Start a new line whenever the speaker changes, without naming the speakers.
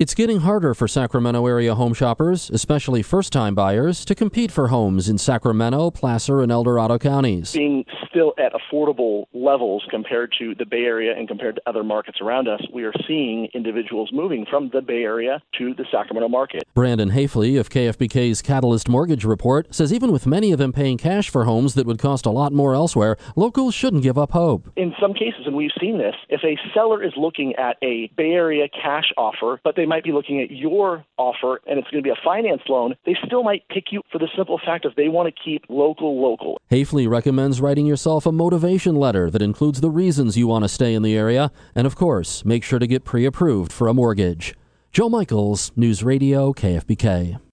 It's getting harder for Sacramento area home shoppers, especially first-time buyers, to compete for homes in Sacramento, Placer, and El Dorado counties.
Being still at affordable levels compared to the Bay Area and compared to other markets around us, we are seeing individuals moving from the Bay Area to the Sacramento market.
Brandon Hafley of KFBK's Catalyst Mortgage Report says even with many of them paying cash for homes that would cost a lot more elsewhere, locals shouldn't give up hope.
In some cases, and we've seen this, if a seller is looking at a Bay Area cash offer, but they might be looking at your offer and it's going to be a finance loan, they still might pick you for the simple fact of they want to keep local.
Hafley recommends writing yourself a motivation letter that includes the reasons you want to stay in the area, and of course, make sure to get pre-approved for a mortgage. Joe Michaels, News Radio KFBK.